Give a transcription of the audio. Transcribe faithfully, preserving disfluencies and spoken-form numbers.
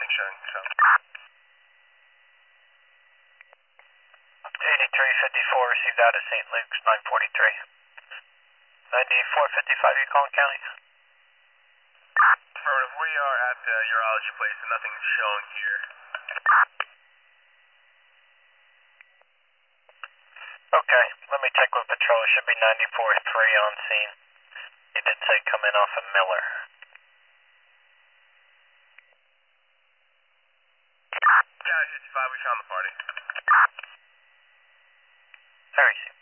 nothing showing, so. eighty-three fifty-four received out of Saint Luke's, nine forty-three. ninety-four fifty-five, you calling county? Affirmative, we are at the urology place and nothing's showing here. Okay, let me check with patrol. It should be ninety-four three on scene. He did say come in off of Miller. County fifty-five, we found the party. Sorry,